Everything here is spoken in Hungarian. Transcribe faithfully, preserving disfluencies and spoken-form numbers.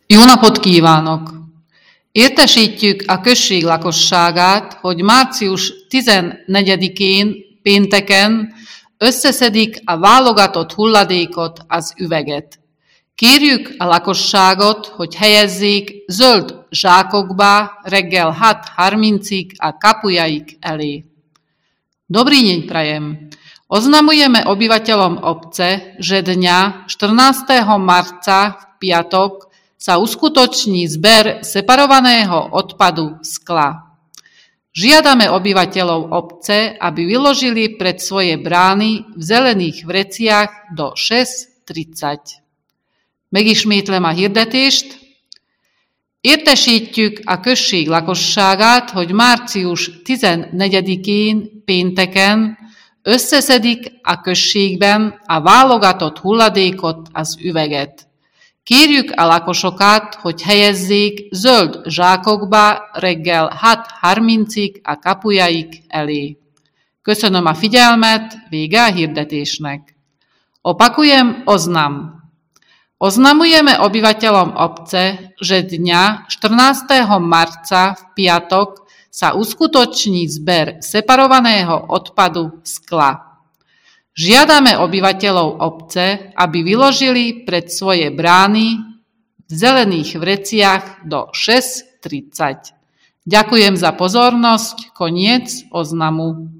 Jó napot kívánok! Értesítjük a község lakosságát, hogy március tizennegyedikén, pénteken összeszedik a válogatott hulladékot, az üveget. Kérjük a lakosságot, hogy helyezzék zöld zsákokba reggel hat harmincig a kapujaik elé. Dobrý deň prajem. Oznamujeme obyvateľom obce, že dňa štrnásteho marca v piatok sa uskutoční zber separovaného odpadu skla. Žiadame obyvateľov obce, aby vyložili pred svoje brány v zelených vreciach do šesť tridsať. Megismétlem a hirdetést. Értesítjük a község lakosságát, hogy március tizennegyedikén, pénteken összeszedik a községben a válogatott hulladékot, az üveget. Kérjük a lakosokat, hogy helyezzék zöld zsákokba reggel hat harmincig a kapujaik elé. Köszönöm a figyelmet, vége a hirdetésnek. Opakujem, oznam. Oznamujeme obyvateľom obce, že dňa štrnásteho marca v piatok sa uskutoční zber separovaného odpadu skla. Žiadame obyvateľov obce, aby vyložili pred svoje brány v zelených vreciach do šesť tridsať. Ďakujem za pozornosť, koniec oznamu.